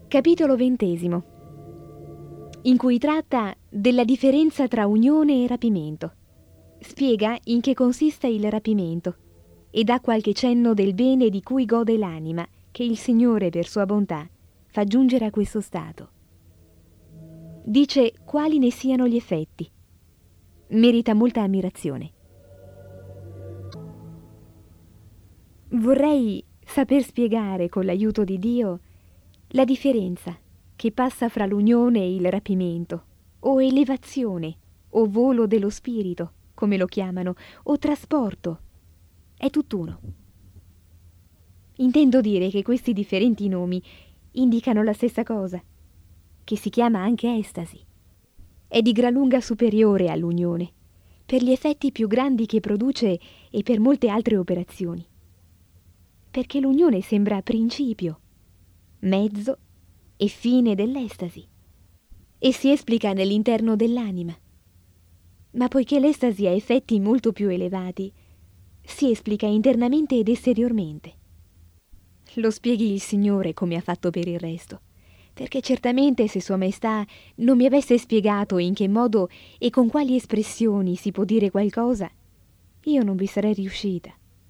Capitolo 20, in cui tratta della differenza tra unione e rapimento. Spiega in che consiste il rapimento e dà qualche cenno del bene di cui gode l'anima, che il Signore per sua bontà fa giungere a questo stato. Dice quali ne siano gli effetti. Merita molta ammirazione. Vorrei saper spiegare con l'aiuto di Dio la differenza che passa fra l'unione e il rapimento, o elevazione, o volo dello spirito, come lo chiamano, o trasporto. È tutt'uno. Intendo dire che questi differenti nomi indicano la stessa cosa, che si chiama anche estasi. È di gran lunga superiore all'unione, per gli effetti più grandi che produce e per molte altre operazioni. Perché l'unione sembra principio, mezzo e fine dell'estasi, e si esplica nell'interno dell'anima. Ma poiché l'estasi ha effetti molto più elevati, si esplica internamente ed esteriormente. Lo spieghi il Signore come ha fatto per il resto, perché certamente se Sua Maestà non mi avesse spiegato in che modo e con quali espressioni si può dire qualcosa, io non vi sarei riuscita.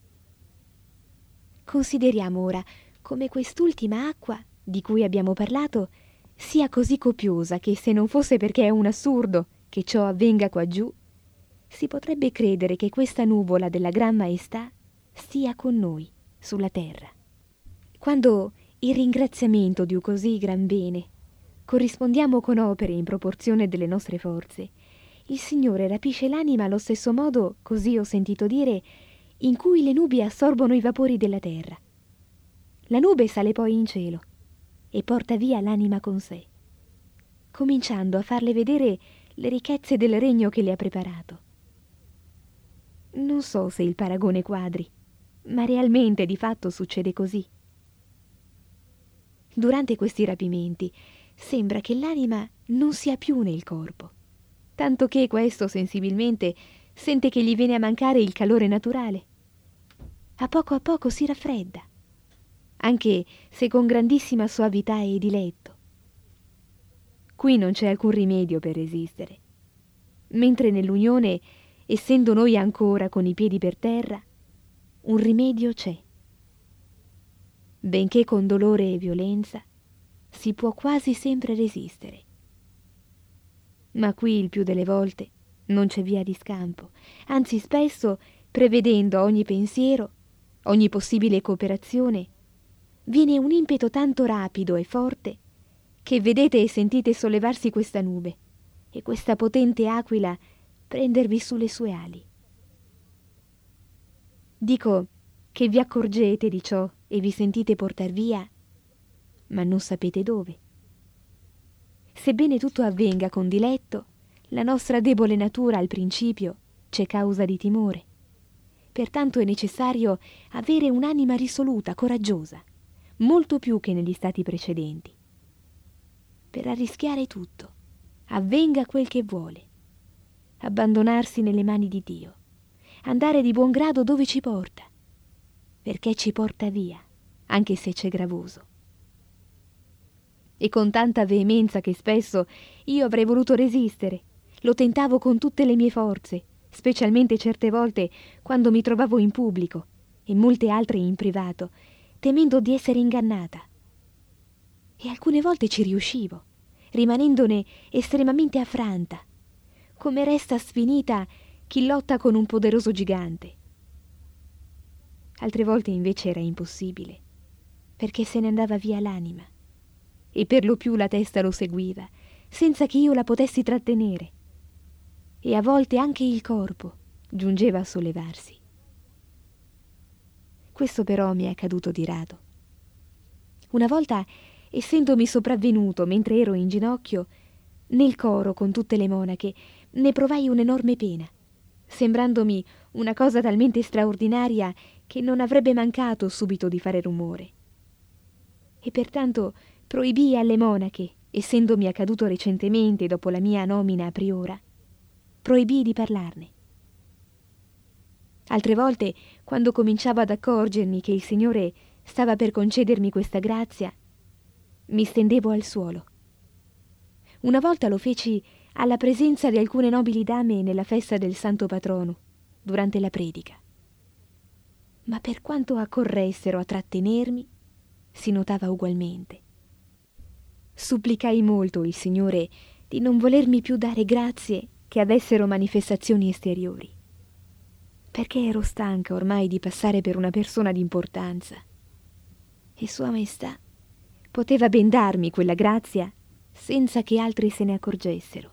Consideriamo ora come quest'ultima acqua di cui abbiamo parlato sia così copiosa che, se non fosse perché è un assurdo che ciò avvenga qua giù, si potrebbe credere che questa nuvola della Gran Maestà stia con noi sulla terra. Quando il ringraziamento di un così gran bene corrispondiamo con opere in proporzione delle nostre forze, il Signore rapisce l'anima allo stesso modo, così ho sentito dire, in cui le nubi assorbono i vapori della terra. La nube sale poi in cielo e porta via l'anima con sé, cominciando a farle vedere le ricchezze del regno che le ha preparato. Non so se il paragone quadri, ma realmente di fatto succede così. Durante questi rapimenti sembra che l'anima non sia più nel corpo, tanto che questo sensibilmente sente che gli viene a mancare il calore naturale. A poco si raffredda, anche se con grandissima soavità e diletto. Qui non c'è alcun rimedio per resistere, mentre nell'unione, essendo noi ancora con i piedi per terra, un rimedio c'è. Benché con dolore e violenza, si può quasi sempre resistere. Ma qui il più delle volte non c'è via di scampo, anzi spesso, prevedendo ogni pensiero, ogni possibile cooperazione, viene un impeto tanto rapido e forte che vedete e sentite sollevarsi questa nube e questa potente aquila prendervi sulle sue ali. Dico che vi accorgete di ciò e vi sentite portar via, ma non sapete dove. Sebbene tutto avvenga con diletto, la nostra debole natura al principio c'è causa di timore. Pertanto è necessario avere un'anima risoluta, coraggiosa, molto più che negli stati precedenti, per arrischiare tutto, avvenga quel che vuole, abbandonarsi nelle mani di Dio, andare di buon grado dove ci porta, perché ci porta via, anche se c'è gravoso. E con tanta veemenza che spesso io avrei voluto resistere, lo tentavo con tutte le mie forze, specialmente certe volte quando mi trovavo in pubblico e molte altre in privato, temendo di essere ingannata. E alcune volte ci riuscivo, rimanendone estremamente affranta, come resta sfinita chi lotta con un poderoso gigante. Altre volte invece era impossibile, perché se ne andava via l'anima, e per lo più la testa lo seguiva, senza che io la potessi trattenere, e a volte anche il corpo giungeva a sollevarsi. Questo però mi è accaduto di rado. Una volta, essendomi sopravvenuto mentre ero in ginocchio, nel coro con tutte le monache, ne provai un'enorme pena, sembrandomi una cosa talmente straordinaria che non avrebbe mancato subito di fare rumore. E pertanto proibii alle monache, essendomi accaduto recentemente dopo la mia nomina a priora, proibii di parlarne. Altre volte, quando cominciavo ad accorgermi che il Signore stava per concedermi questa grazia, mi stendevo al suolo. Una volta lo feci alla presenza di alcune nobili dame nella festa del santo patrono, durante la predica. Ma per quanto accorressero a trattenermi, si notava ugualmente. Supplicai molto il Signore di non volermi più dare grazie che avessero manifestazioni esteriori, perché ero stanca ormai di passare per una persona d'importanza, e Sua Maestà poteva ben darmi quella grazia senza che altri se ne accorgessero.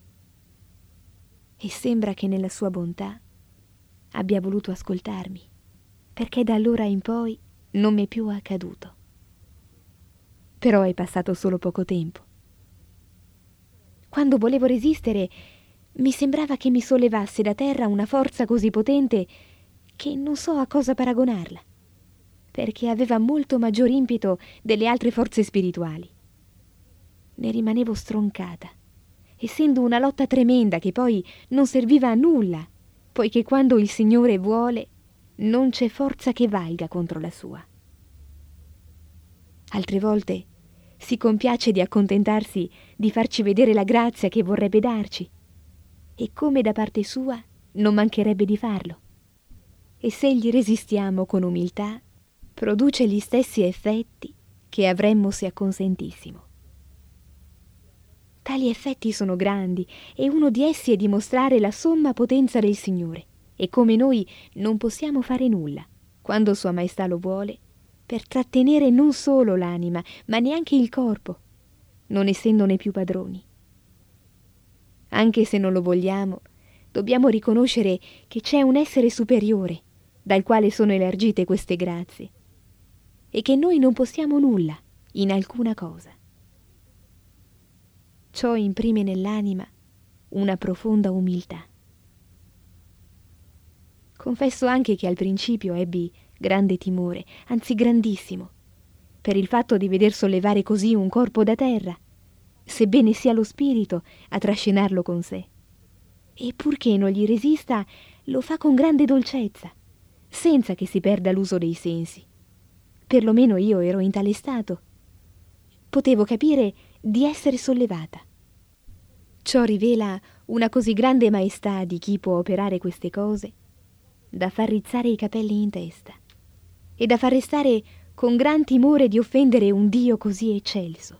E sembra che nella sua bontà abbia voluto ascoltarmi, perché da allora in poi non mi è più accaduto. Però è passato solo poco tempo. Quando volevo resistere, mi sembrava che mi sollevasse da terra una forza così potente che non so a cosa paragonarla, perché aveva molto maggior impeto delle altre forze spirituali. Ne rimanevo stroncata, essendo una lotta tremenda che poi non serviva a nulla, poiché quando il Signore vuole non c'è forza che valga contro la sua. Altre volte si compiace di accontentarsi di farci vedere la grazia che vorrebbe darci, e come da parte sua non mancherebbe di farlo. E se gli resistiamo con umiltà, produce gli stessi effetti che avremmo se acconsentissimo. Tali effetti sono grandi, e uno di essi è dimostrare la somma potenza del Signore, e come noi non possiamo fare nulla, quando Sua Maestà lo vuole, per trattenere non solo l'anima, ma neanche il corpo, non essendone più padroni. Anche se non lo vogliamo, dobbiamo riconoscere che c'è un essere superiore, dal quale sono elargite queste grazie, e che noi non possiamo nulla in alcuna cosa. Ciò imprime nell'anima una profonda umiltà. Confesso anche che al principio ebbi grande timore, anzi grandissimo, per il fatto di veder sollevare così un corpo da terra, sebbene sia lo spirito a trascinarlo con sé. E purché non gli resista, lo fa con grande dolcezza, senza che si perda l'uso dei sensi. Perlomeno io ero in tale stato. Potevo capire di essere sollevata. Ciò rivela una così grande maestà di chi può operare queste cose, da far rizzare i capelli in testa e da far restare con gran timore di offendere un Dio così eccelso.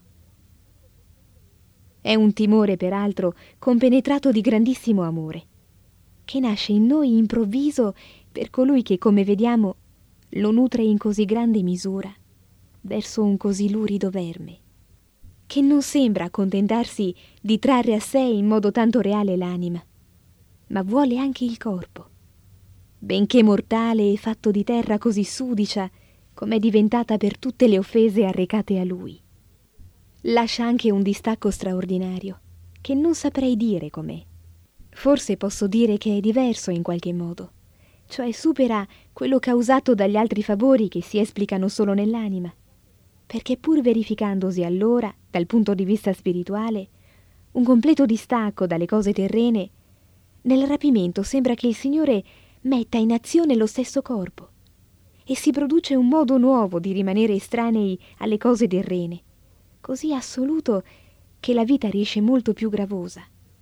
È un timore, peraltro, compenetrato di grandissimo amore, che nasce in noi improvviso per colui che, come vediamo, lo nutre in così grande misura verso un così lurido verme, che non sembra accontentarsi di trarre a sé in modo tanto reale l'anima, ma vuole anche il corpo, benché mortale e fatto di terra così sudicia com'è diventata per tutte le offese arrecate a lui. Lascia anche un distacco straordinario, che non saprei dire com'è. Forse posso dire che è diverso in qualche modo, cioè supera quello causato dagli altri favori che si esplicano solo nell'anima, perché pur verificandosi allora, dal punto di vista spirituale, un completo distacco dalle cose terrene, nel rapimento sembra che il Signore metta in azione lo stesso corpo, e si produce un modo nuovo di rimanere estranei alle cose terrene, così assoluto che la vita riesce molto più gravosa.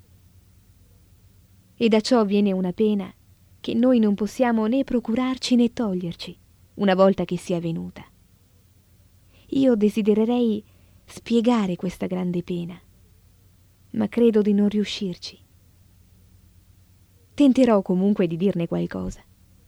E da ciò viene una pena che noi non possiamo né procurarci né toglierci, una volta che sia venuta. Io desidererei spiegare questa grande pena, ma credo di non riuscirci. Tenterò comunque di dirne qualcosa.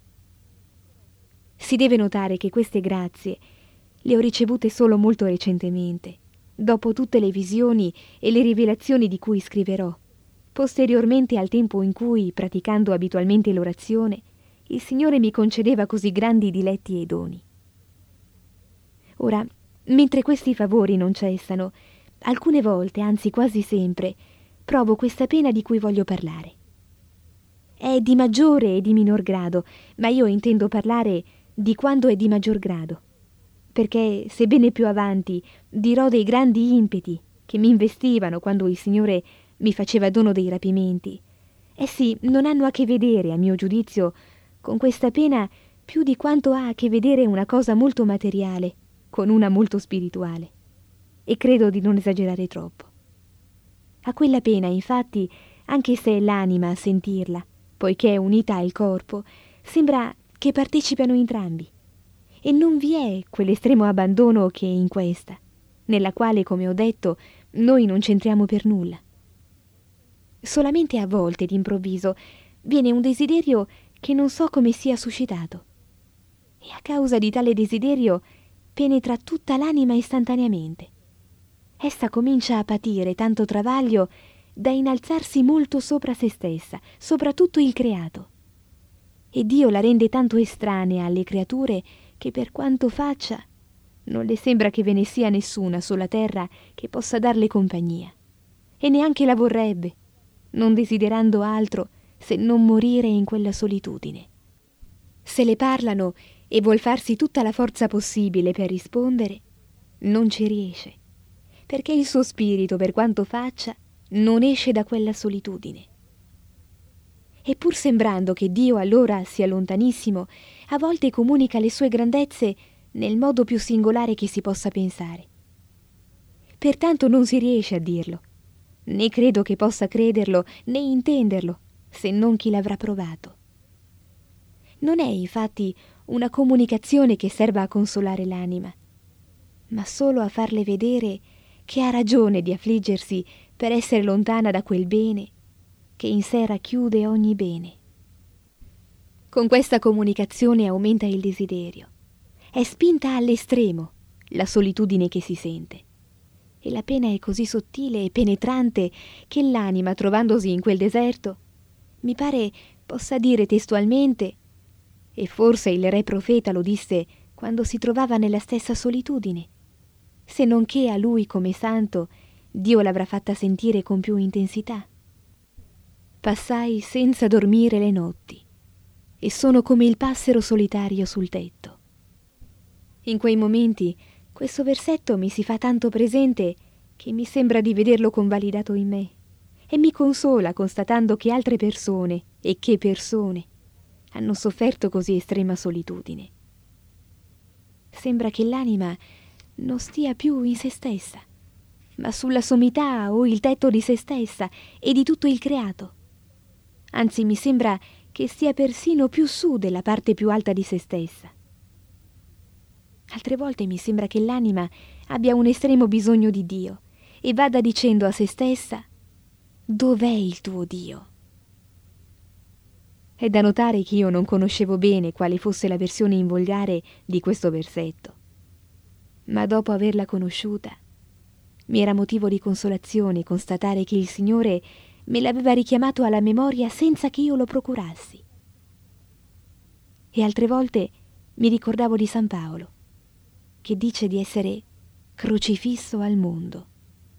Si deve notare che queste grazie le ho ricevute solo molto recentemente, dopo tutte le visioni e le rivelazioni di cui scriverò, posteriormente al tempo in cui, praticando abitualmente l'orazione, il Signore mi concedeva così grandi diletti e doni. Ora, mentre questi favori non cessano, alcune volte, anzi quasi sempre, provo questa pena di cui voglio parlare. È di maggiore e di minor grado, ma io intendo parlare di quando è di maggior grado, perché, sebbene più avanti dirò dei grandi impeti che mi investivano quando il Signore mi faceva dono dei rapimenti, essi non hanno a che vedere, a mio giudizio, con questa pena più di quanto ha a che vedere una cosa molto materiale con una molto spirituale. e credo di non esagerare troppo. A quella pena, infatti, anche se è l'anima a sentirla, poiché è unita al corpo, sembra che partecipano entrambi. E non vi è quell'estremo abbandono che è in questa, nella quale, come ho detto, noi non c'entriamo per nulla. Solamente a volte, d'improvviso, viene un desiderio che non so come sia suscitato. E a causa di tale desiderio penetra tutta l'anima istantaneamente. Essa comincia a patire tanto travaglio da innalzarsi molto sopra se stessa, sopra tutto il creato. E Dio la rende tanto estranea alle creature che per quanto faccia, non le sembra che ve ne sia nessuna sulla terra che possa darle compagnia. E neanche la vorrebbe, non desiderando altro se non morire in quella solitudine. Se le parlano e vuol farsi tutta la forza possibile per rispondere, non ci riesce, perché il suo spirito, per quanto faccia, non esce da quella solitudine. E pur sembrando che Dio allora sia lontanissimo, a volte comunica le sue grandezze nel modo più singolare che si possa pensare. Pertanto non si riesce a dirlo, né credo che possa crederlo né intenderlo, se non chi l'avrà provato. Non è infatti una comunicazione che serva a consolare l'anima, ma solo a farle vedere che ha ragione di affliggersi per essere lontana da quel bene che in sé racchiude ogni bene. Con questa comunicazione aumenta il desiderio, è spinta all'estremo la solitudine che si sente, e la pena è così sottile e penetrante che l'anima, trovandosi in quel deserto, mi pare possa dire testualmente, e forse il re profeta lo disse quando si trovava nella stessa solitudine, se non che a lui come santo Dio l'avrà fatta sentire con più intensità. Passai senza dormire le notti, e sono come il passero solitario sul tetto. In quei momenti questo versetto mi si fa tanto presente che mi sembra di vederlo convalidato in me, e mi consola constatando che altre persone, e che persone, hanno sofferto così estrema solitudine. Sembra che l'anima non stia più in se stessa, ma sulla sommità o il tetto di se stessa e di tutto il creato. Anzi, mi sembra che stia persino più su della parte più alta di se stessa. Altre volte mi sembra che l'anima abbia un estremo bisogno di Dio e vada dicendo a se stessa: «Dov'è il tuo Dio?» È da notare che io non conoscevo bene quale fosse la versione in volgare di questo versetto, ma dopo averla conosciuta mi era motivo di consolazione constatare che il Signore me l'aveva richiamato alla memoria senza che io lo procurassi. E altre volte mi ricordavo di San Paolo, che dice di essere crocifisso al mondo.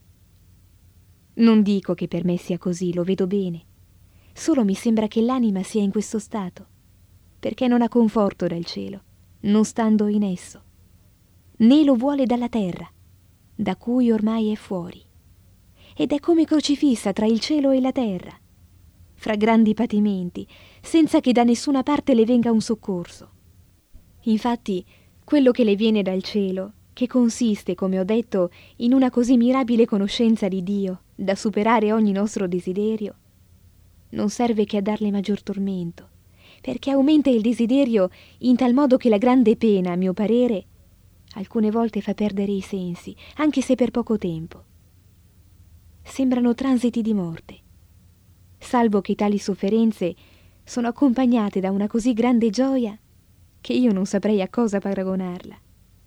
Non dico che per me sia così, lo vedo bene. Solo mi sembra che l'anima sia in questo stato, perché non ha conforto dal cielo, non stando in esso, né lo vuole dalla terra, da cui ormai è fuori, ed è come crocifissa tra il cielo e la terra, fra grandi patimenti, senza che da nessuna parte le venga un soccorso. Infatti, quello che le viene dal cielo, che consiste, come ho detto, in una così mirabile conoscenza di Dio, da superare ogni nostro desiderio, non serve che a darle maggior tormento, perché aumenta il desiderio in tal modo che la grande pena, a mio parere, alcune volte fa perdere i sensi, anche se per poco tempo. Sembrano transiti di morte, salvo che tali sofferenze sono accompagnate da una così grande gioia che io non saprei a cosa paragonarla.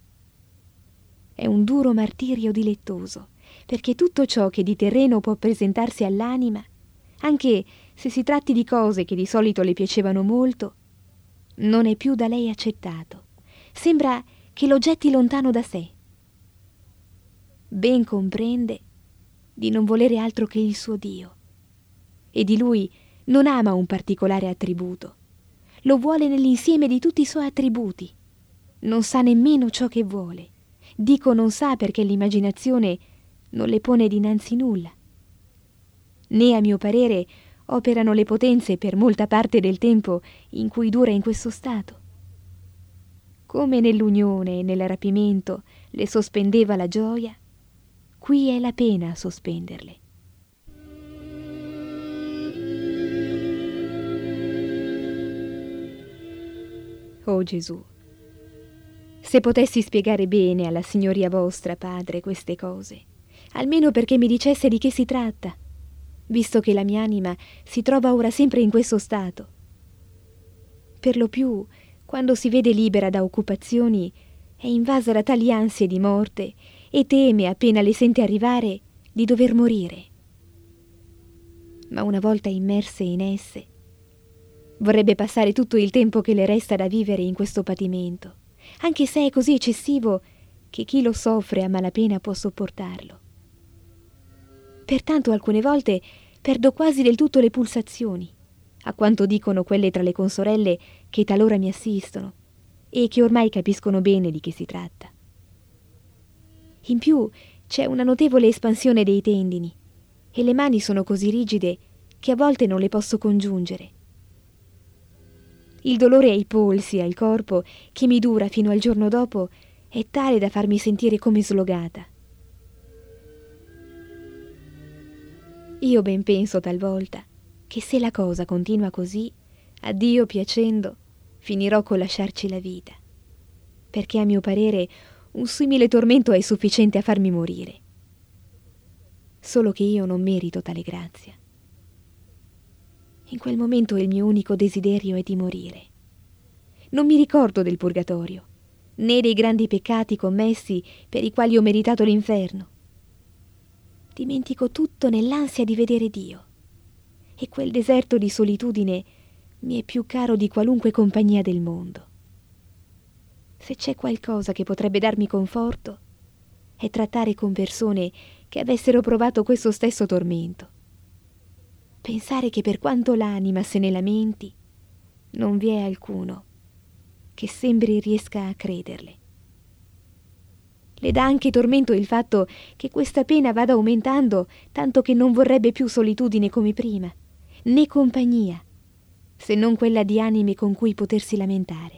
È un duro martirio dilettoso, perché tutto ciò che di terreno può presentarsi all'anima, anche se si tratti di cose che di solito le piacevano molto, non è più da lei accettato. Sembra che lo getti lontano da sé. Ben comprende di non volere altro che il suo Dio, e di lui non ama un particolare attributo, lo vuole nell'insieme di tutti i suoi attributi. Non sa nemmeno ciò che vuole. Dico non sa perché l'immaginazione non le pone dinanzi nulla. Né, a mio parere, operano le potenze per molta parte del tempo in cui dura in questo stato. Come nell'unione e nel rapimento le sospendeva la gioia, qui è la pena a sospenderle. Oh Gesù, se potessi spiegare bene alla signoria vostra, Padre, queste cose, almeno perché mi dicesse di che si tratta, visto che la mia anima si trova ora sempre in questo stato. Per lo più, quando si vede libera da occupazioni, è invasa da tali ansie di morte e teme, appena le sente arrivare, di dover morire. Ma una volta immerse in esse, vorrebbe passare tutto il tempo che le resta da vivere in questo patimento, anche se è così eccessivo che chi lo soffre a malapena può sopportarlo. Pertanto alcune volte perdo quasi del tutto le pulsazioni, a quanto dicono quelle tra le consorelle che talora mi assistono e che ormai capiscono bene di che si tratta. In più c'è una notevole espansione dei tendini e le mani sono così rigide che a volte non le posso congiungere. Il dolore ai polsi e al corpo, che mi dura fino al giorno dopo, è tale da farmi sentire come slogata. Io ben penso talvolta che se la cosa continua così, a Dio piacendo, finirò col lasciarci la vita, perché a mio parere un simile tormento è sufficiente a farmi morire. Solo che io non merito tale grazia. In quel momento il mio unico desiderio è di morire. Non mi ricordo del purgatorio, né dei grandi peccati commessi per i quali ho meritato l'inferno. Dimentico tutto nell'ansia di vedere Dio, e quel deserto di solitudine mi è più caro di qualunque compagnia del mondo. Se c'è qualcosa che potrebbe darmi conforto, è trattare con persone che avessero provato questo stesso tormento. Pensare che per quanto l'anima se ne lamenti, non vi è alcuno che sembri riesca a crederle. Le dà anche tormento il fatto che questa pena vada aumentando, tanto che non vorrebbe più solitudine come prima, né compagnia, se non quella di anime con cui potersi lamentare.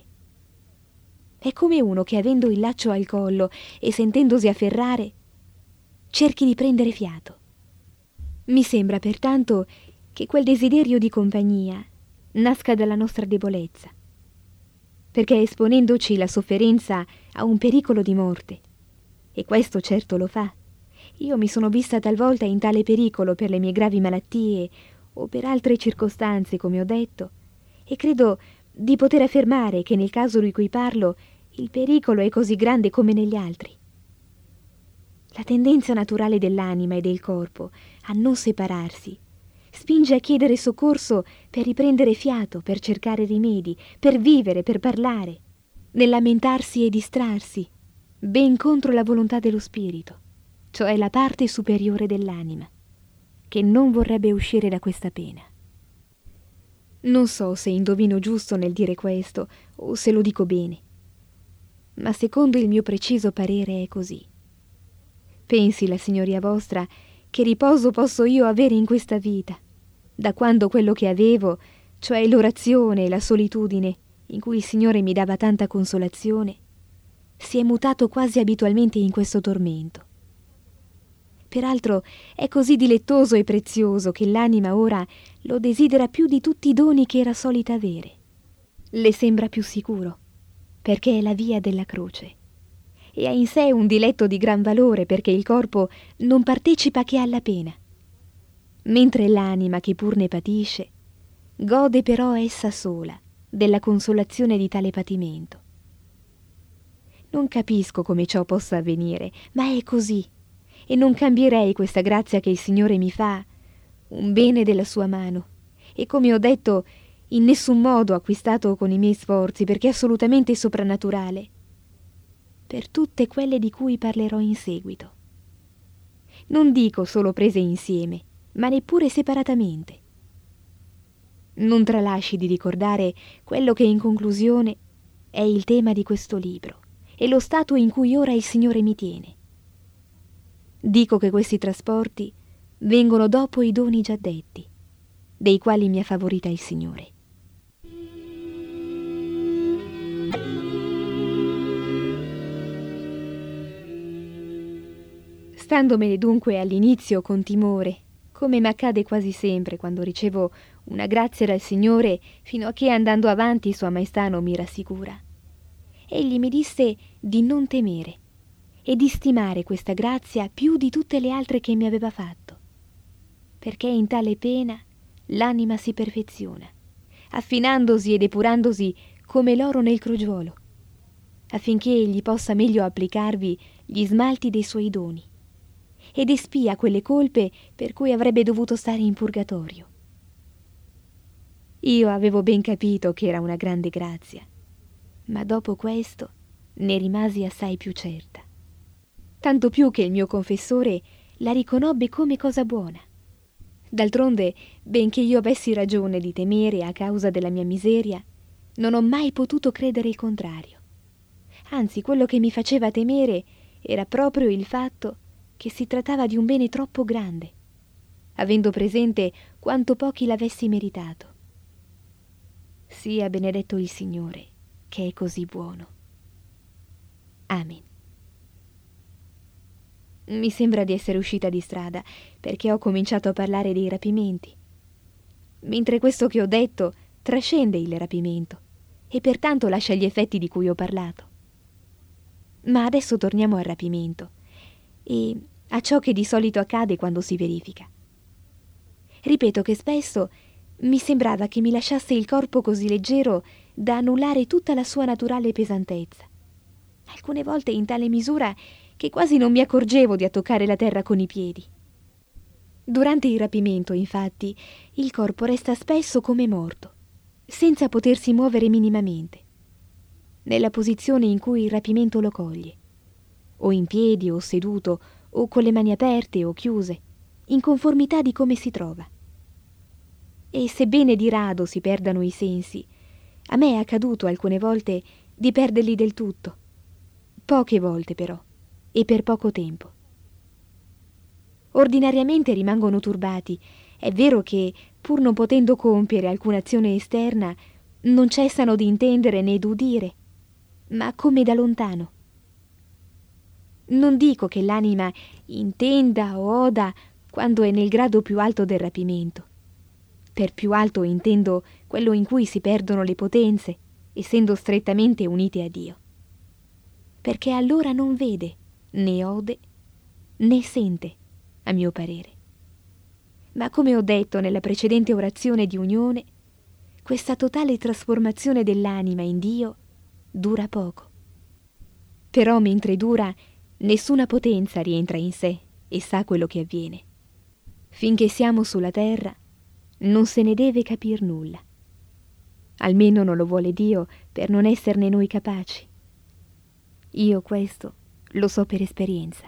È come uno che, avendo il laccio al collo e sentendosi afferrare, cerchi di prendere fiato. Mi sembra pertanto che quel desiderio di compagnia nasca dalla nostra debolezza, perché esponendoci la sofferenza a un pericolo di morte, e questo certo lo fa, io mi sono vista talvolta in tale pericolo per le mie gravi malattie o per altre circostanze, come ho detto, e credo di poter affermare che nel caso di cui parlo il pericolo è così grande come negli altri. La tendenza naturale dell'anima e del corpo a non separarsi spinge a chiedere soccorso per riprendere fiato, per cercare rimedi, per vivere, per parlare, nel lamentarsi e distrarsi, ben contro la volontà dello spirito, cioè la parte superiore dell'anima, che non vorrebbe uscire da questa pena. Non so se indovino giusto nel dire questo o se lo dico bene, ma secondo il mio preciso parere è così. Pensi la signoria vostra che riposo posso io avere in questa vita, da quando quello che avevo, cioè l'orazione e la solitudine, in cui il Signore mi dava tanta consolazione, si è mutato quasi abitualmente in questo tormento. Peraltro è così dilettoso e prezioso che l'anima ora lo desidera più di tutti i doni che era solita avere. Le sembra più sicuro, perché è la via della croce, e ha in sé un diletto di gran valore perché il corpo non partecipa che alla pena, mentre l'anima, che pur ne patisce, gode però essa sola della consolazione di tale patimento. Non capisco come ciò possa avvenire, ma è così, e non cambierei questa grazia che il Signore mi fa, un bene della sua mano, e come ho detto, in nessun modo acquistato con i miei sforzi, perché è assolutamente soprannaturale, per tutte quelle di cui parlerò in seguito. Non dico solo prese insieme, ma neppure separatamente. Non tralasci di ricordare quello che in conclusione è il tema di questo libro e lo stato in cui ora il Signore mi tiene. Dico che questi trasporti vengono dopo i doni già detti, dei quali mi ha favorita il Signore. cercandomene dunque all'inizio con timore, come m'accade quasi sempre quando ricevo una grazia dal Signore, fino a che andando avanti Sua Maestà non mi rassicura. Egli mi disse di non temere e di stimare questa grazia più di tutte le altre che mi aveva fatto, perché in tale pena l'anima si perfeziona, affinandosi e depurandosi come l'oro nel crogiuolo, affinché egli possa meglio applicarvi gli smalti dei suoi doni, ed espia quelle colpe per cui avrebbe dovuto stare in purgatorio. Io avevo ben capito che era una grande grazia, ma dopo questo ne rimasi assai più certa. Tanto più che il mio confessore la riconobbe come cosa buona. D'altronde, benché io avessi ragione di temere a causa della mia miseria, non ho mai potuto credere il contrario. Anzi, quello che mi faceva temere era proprio il fatto che si trattava di un bene troppo grande, avendo presente quanto pochi l'avessi meritato. Sia benedetto il Signore, che è così buono. Amen. Mi sembra di essere uscita di strada, perché ho cominciato a parlare dei rapimenti, mentre questo che ho detto trascende il rapimento e pertanto lascia gli effetti di cui ho parlato. Ma adesso torniamo al rapimento e a ciò che di solito accade quando si verifica. Ripeto che spesso mi sembrava che mi lasciasse il corpo così leggero da annullare tutta la sua naturale pesantezza, alcune volte in tale misura che quasi non mi accorgevo di toccare la terra con i piedi. Durante il rapimento, infatti, il corpo resta spesso come morto, senza potersi muovere minimamente, nella posizione in cui il rapimento lo coglie, o in piedi o seduto, o con le mani aperte o chiuse, in conformità di come si trova. E sebbene di rado si perdano i sensi, a me è accaduto alcune volte di perderli del tutto, poche volte però, e per poco tempo. Ordinariamente rimangono turbati. È vero che, pur non potendo compiere alcuna azione esterna, non cessano di intendere né d'udire, ma come da lontano. Non dico che l'anima intenda o oda quando è nel grado più alto del rapimento. Per più alto intendo quello in cui si perdono le potenze, essendo strettamente unite a Dio. Perché allora non vede, né ode, né sente, a mio parere. Ma come ho detto nella precedente orazione di unione, questa totale trasformazione dell'anima in Dio dura poco. Però mentre dura, nessuna potenza rientra in sé e sa quello che avviene. Finché siamo sulla terra, non se ne deve capir nulla. Almeno non lo vuole Dio per non esserne noi capaci. Io questo lo so per esperienza.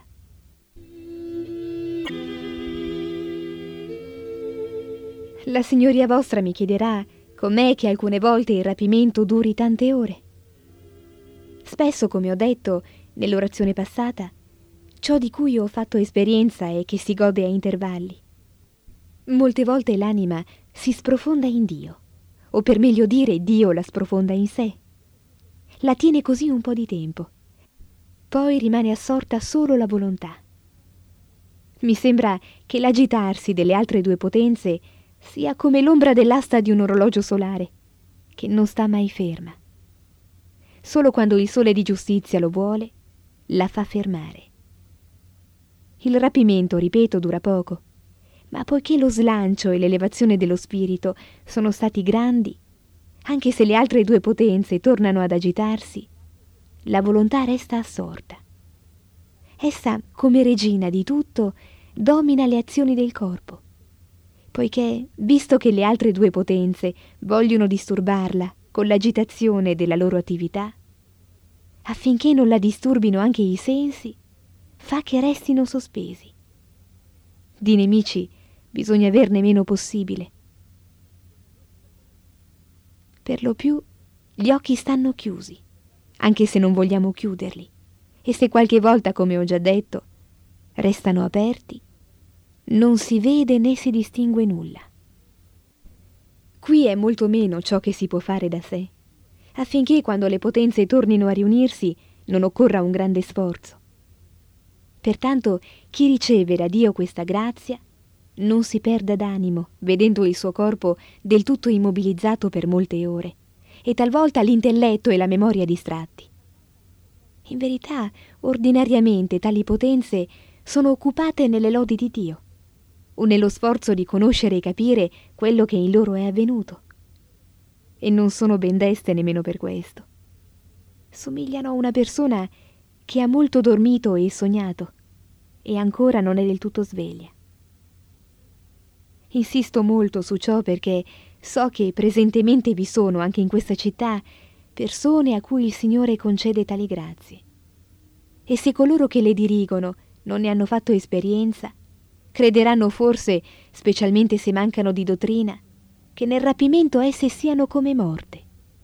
La signoria vostra mi chiederà com'è che alcune volte il rapimento duri tante ore. Spesso, come ho detto nell'orazione passata, ciò di cui ho fatto esperienza è che si gode a intervalli. Molte volte l'anima si sprofonda in Dio, o per meglio dire Dio la sprofonda in sé. La tiene così un po' di tempo. Poi rimane assorta solo la volontà. Mi sembra che l'agitarsi delle altre due potenze sia come l'ombra dell'asta di un orologio solare, che non sta mai ferma. Solo quando il sole di giustizia lo vuole, la fa fermare. Il rapimento, ripeto, dura poco, ma poiché lo slancio e l'elevazione dello spirito sono stati grandi, anche se le altre due potenze tornano ad agitarsi, la volontà resta assorta. Essa, come regina di tutto, domina le azioni del corpo, poiché, visto che le altre due potenze vogliono disturbarla con l'agitazione della loro attività, affinché non la disturbino anche i sensi, fa che restino sospesi. Di nemici bisogna averne meno possibile. Per lo più gli occhi stanno chiusi, anche se non vogliamo chiuderli, e se qualche volta, come ho già detto, restano aperti, non si vede né si distingue nulla. Qui è molto meno ciò che si può fare da sé, affinché quando le potenze tornino a riunirsi non occorra un grande sforzo. Pertanto chi riceve da Dio questa grazia non si perda d'animo vedendo il suo corpo del tutto immobilizzato per molte ore e talvolta l'intelletto e la memoria distratti. In verità, ordinariamente tali potenze sono occupate nelle lodi di Dio o nello sforzo di conoscere e capire quello che in loro è avvenuto. E non sono ben deste nemmeno per questo. Somigliano a una persona che ha molto dormito e sognato e ancora non è del tutto sveglia. Insisto molto su ciò perché so che presentemente vi sono anche in questa città persone a cui il Signore concede tali grazie. E se coloro che le dirigono non ne hanno fatto esperienza, crederanno forse, specialmente se mancano di dottrina, che nel rapimento esse siano come morte.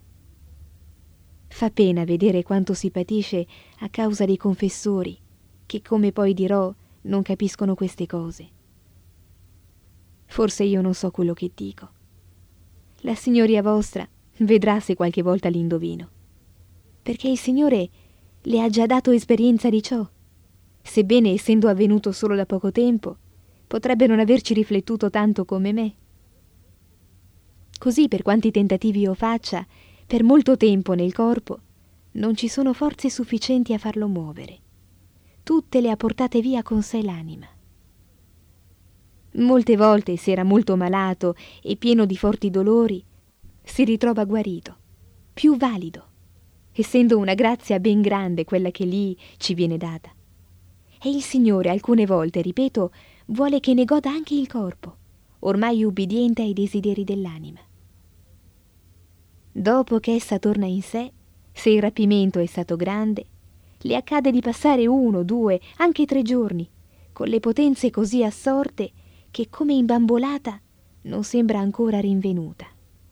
Fa pena vedere quanto si patisce a causa dei confessori, che, come poi dirò, non capiscono queste cose. Forse io non so quello che dico. La signoria vostra vedrà se qualche volta l'indovino, perché il Signore le ha già dato esperienza di ciò, sebbene essendo avvenuto solo da poco tempo, potrebbe non averci riflettuto tanto come me. Così, per quanti tentativi io faccia, per molto tempo nel corpo, non ci sono forze sufficienti a farlo muovere. Tutte le ha portate via con sé l'anima. Molte volte, se era molto malato e pieno di forti dolori, si ritrova guarito, più valido, essendo una grazia ben grande quella che lì ci viene data. E il Signore alcune volte, ripeto, vuole che ne goda anche il corpo, ormai ubbidiente ai desideri dell'anima. Dopo che essa torna in sé, se il rapimento è stato grande, le accade di passare 1, 2, anche 3 giorni, con le potenze così assorte che come imbambolata non sembra ancora rinvenuta.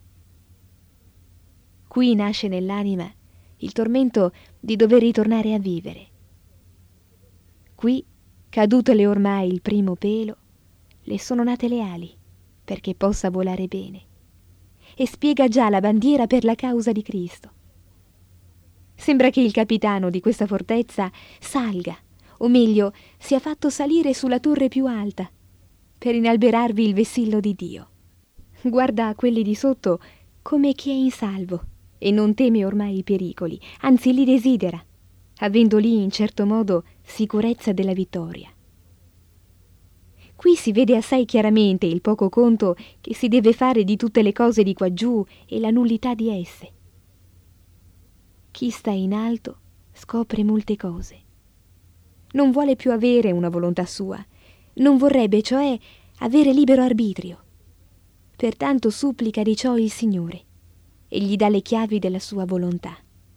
Qui nasce nell'anima il tormento di dover ritornare a vivere. Qui, cadutole ormai il primo pelo, le sono nate le ali perché possa volare bene e spiega già la bandiera per la causa di Cristo. Sembra che il capitano di questa fortezza salga, o meglio, sia fatto salire sulla torre più alta per inalberarvi il vessillo di Dio. Guarda a quelli di sotto come chi è in salvo e non teme ormai i pericoli, anzi li desidera, avendo lì in certo modo sicurezza della vittoria. Qui si vede assai chiaramente il poco conto che si deve fare di tutte le cose di quaggiù e la nullità di esse. Chi sta in alto scopre molte cose. Non vuole più avere una volontà sua, non vorrebbe, cioè, avere libero arbitrio. Pertanto supplica di ciò il Signore e gli dà le chiavi della sua volontà.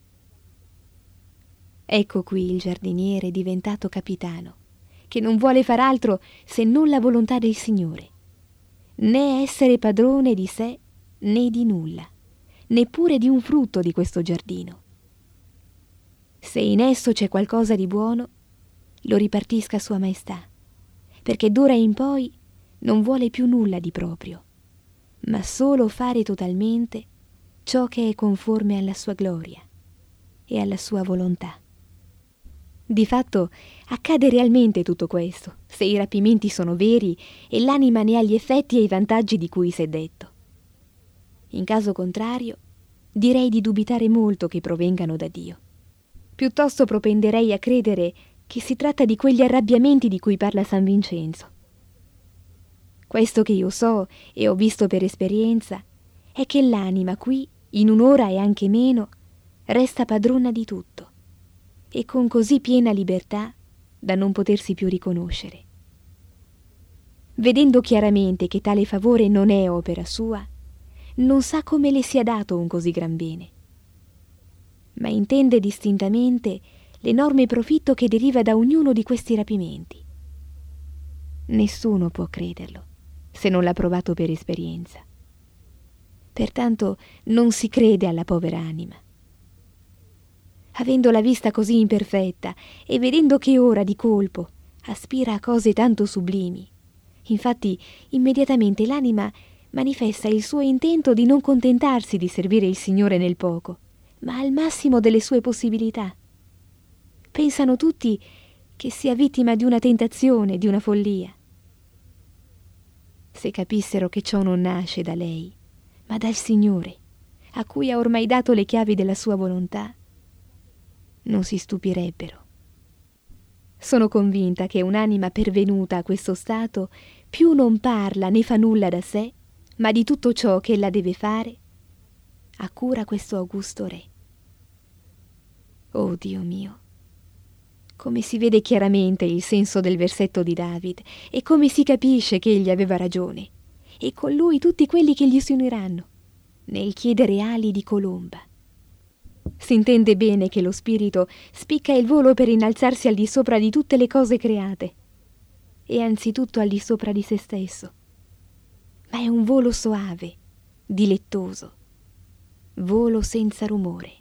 Ecco qui il giardiniere diventato capitano, che non vuole far altro se non la volontà del Signore, né essere padrone di sé né di nulla, neppure di un frutto di questo giardino. Se in esso c'è qualcosa di buono, lo ripartisca Sua Maestà, perché d'ora in poi non vuole più nulla di proprio, ma solo fare totalmente ciò che è conforme alla sua gloria e alla sua volontà. Di fatto accade realmente tutto questo, se i rapimenti sono veri e l'anima ne ha gli effetti e i vantaggi di cui s'è detto. In caso contrario, direi di dubitare molto che provengano da Dio. Piuttosto propenderei a credere che si tratta di quegli arrabbiamenti di cui parla San Vincenzo. Questo che io so e ho visto per esperienza è che l'anima qui, in un'ora e anche meno, resta padrona di tutto e con così piena libertà da non potersi più riconoscere. Vedendo chiaramente che tale favore non è opera sua, non sa come le sia dato un così gran bene, ma intende distintamente l'enorme profitto che deriva da ognuno di questi rapimenti. Nessuno può crederlo se non l'ha provato per esperienza. Pertanto non si crede alla povera anima. Avendo la vista così imperfetta e vedendo che ora di colpo aspira a cose tanto sublimi, infatti immediatamente l'anima manifesta il suo intento di non contentarsi di servire il Signore nel poco, ma al massimo delle sue possibilità. Pensano tutti che sia vittima di una tentazione, di una follia. Se capissero che ciò non nasce da lei, ma dal Signore, a cui ha ormai dato le chiavi della sua volontà, non si stupirebbero. Sono convinta che un'anima pervenuta a questo stato più non parla né fa nulla da sé, ma di tutto ciò che ella deve fare, ha cura questo augusto re. Oh Dio mio, come si vede chiaramente il senso del versetto di David e come si capisce che egli aveva ragione, e con lui tutti quelli che gli si uniranno, nel chiedere ali di colomba. Si intende bene che lo spirito spicca il volo per innalzarsi al di sopra di tutte le cose create, e anzitutto al di sopra di se stesso. Ma è un volo soave, dilettoso, volo senza rumore.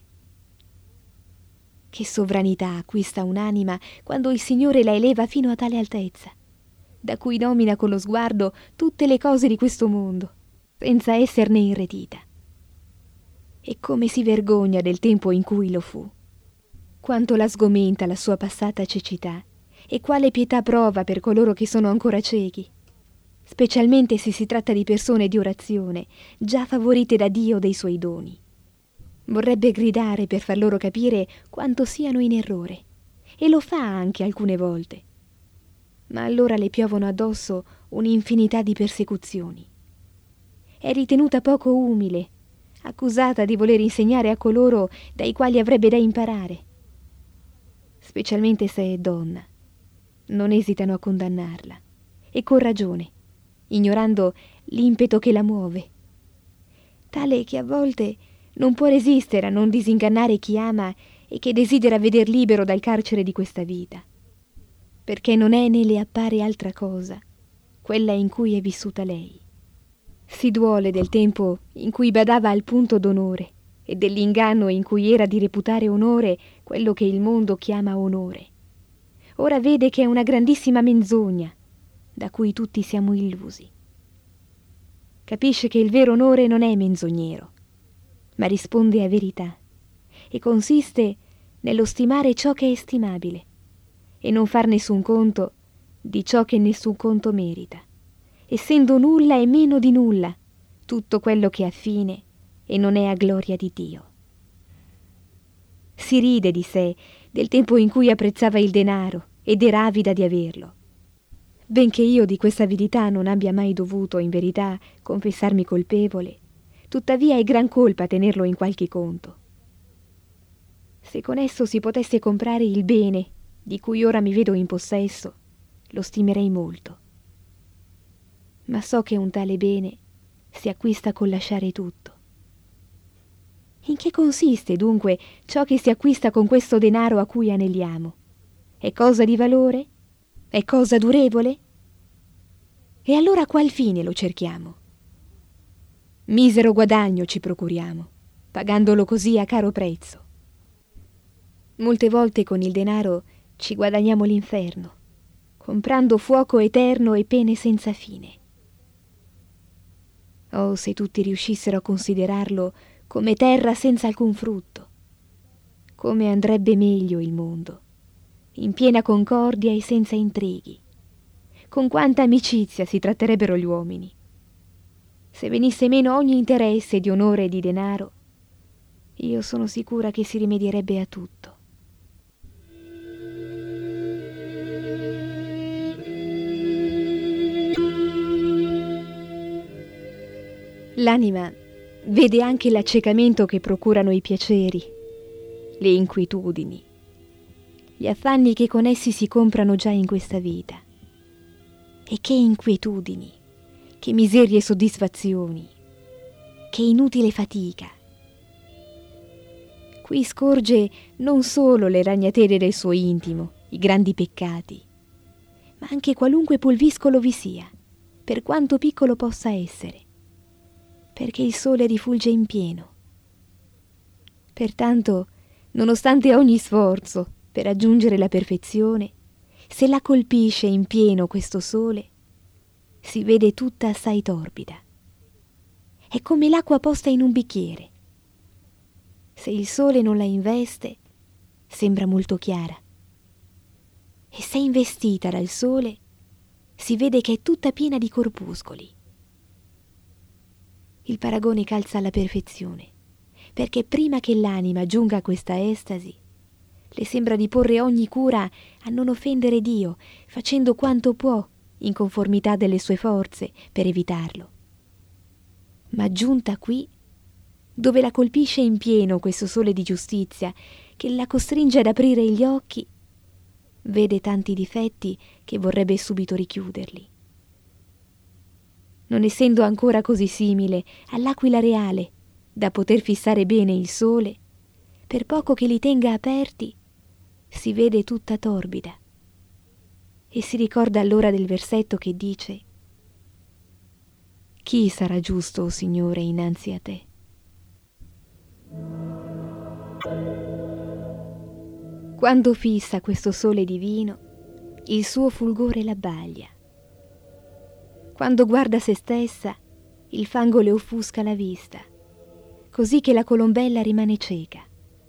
Che sovranità acquista un'anima quando il Signore la eleva fino a tale altezza, da cui domina con lo sguardo tutte le cose di questo mondo, senza esserne irretita. E come si vergogna del tempo in cui lo fu. Quanto la sgomenta la sua passata cecità, e quale pietà prova per coloro che sono ancora ciechi, specialmente se si tratta di persone di orazione, già favorite da Dio dei suoi doni. Vorrebbe gridare per far loro capire quanto siano in errore, e lo fa anche alcune volte. Ma allora le piovono addosso un'infinità di persecuzioni. È ritenuta poco umile, accusata di voler insegnare a coloro dai quali avrebbe da imparare. Specialmente se è donna, non esitano a condannarla, e con ragione, ignorando l'impeto che la muove, tale che a volte non può resistere a non disingannare chi ama e che desidera veder libero dal carcere di questa vita, perché non è né le appare altra cosa quella in cui è vissuta lei. Si duole del tempo in cui badava al punto d'onore e dell'inganno in cui era di reputare onore quello che il mondo chiama onore. Ora vede che è una grandissima menzogna da cui tutti siamo illusi. Capisce che il vero onore non è menzognero, ma risponde a verità, e consiste nello stimare ciò che è stimabile e non far nessun conto di ciò che nessun conto merita, essendo nulla e meno di nulla tutto quello che ha fine e non è a gloria di Dio. Si ride di sé, del tempo in cui apprezzava il denaro ed era avida di averlo. Benché io di questa avidità non abbia mai dovuto, in verità, confessarmi colpevole, tuttavia è gran colpa tenerlo in qualche conto. Se con esso si potesse comprare il bene di cui ora mi vedo in possesso, lo stimerei molto. Ma so che un tale bene si acquista col lasciare tutto. In che consiste dunque ciò che si acquista con questo denaro a cui aneliamo? È cosa di valore? È cosa durevole? E allora a qual fine lo cerchiamo? Misero guadagno ci procuriamo, pagandolo così a caro prezzo. Molte volte con il denaro ci guadagniamo l'inferno, comprando fuoco eterno e pene senza fine. Oh, se tutti riuscissero a considerarlo come terra senza alcun frutto, come andrebbe meglio il mondo, in piena concordia e senza intrighi. Con quanta amicizia si tratterebbero gli uomini. Se venisse meno ogni interesse di onore e di denaro, io sono sicura che si rimedierebbe a tutto. L'anima vede anche l'accecamento che procurano i piaceri, le inquietudini, gli affanni che con essi si comprano già in questa vita. E che inquietudini, che miserie e soddisfazioni, che inutile fatica. Qui scorge non solo le ragnatele del suo intimo, i grandi peccati, ma anche qualunque pulviscolo vi sia, per quanto piccolo possa essere, perché il sole rifulge in pieno. Pertanto, nonostante ogni sforzo per raggiungere la perfezione, se la colpisce in pieno questo sole, si vede tutta assai torbida. È come l'acqua posta in un bicchiere. Se il sole non la investe, sembra molto chiara. e se investita dal sole si vede che è tutta piena di corpuscoli. Il paragone calza alla perfezione, perché prima che l'anima giunga a questa estasi, le sembra di porre ogni cura a non offendere Dio, facendo quanto può in conformità delle sue forze per evitarlo. Ma giunta qui, dove la colpisce in pieno questo sole di giustizia che la costringe ad aprire gli occhi, vede tanti difetti che vorrebbe subito richiuderli. Non essendo ancora così simile all'aquila reale da poter fissare bene il sole, per poco che li tenga aperti, si vede tutta torbida e si ricorda allora del versetto che dice: «Chi sarà giusto, o Signore, innanzi a te?» Quando fissa questo sole divino, il suo fulgore l'abbaglia. Quando guarda se stessa, il fango le offusca la vista, così che la colombella rimane cieca.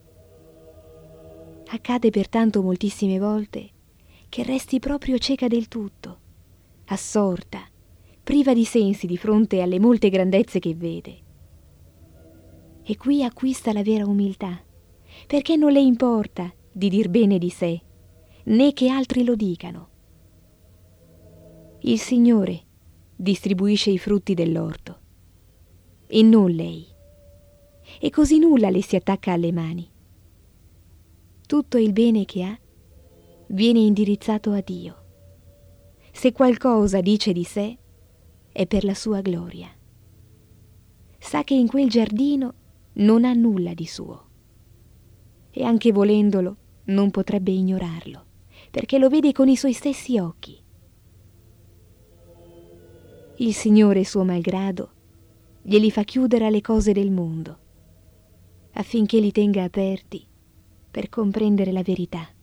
Accade pertanto moltissime volte che resti proprio cieca del tutto, assorta, priva di sensi di fronte alle molte grandezze che vede. E qui acquista la vera umiltà, perché non le importa di dir bene di sé, né che altri lo dicano. Il Signore distribuisce i frutti dell'orto, e non lei, e così nulla le si attacca alle mani. Tutto il bene che ha viene indirizzato a Dio. Se qualcosa dice di sé, è per la sua gloria. Sa che in quel giardino non ha nulla di suo, e anche volendolo non potrebbe ignorarlo, perché lo vede con i suoi stessi occhi. Il Signore, suo malgrado, glieli fa chiudere alle cose del mondo, affinché li tenga aperti per comprendere la verità.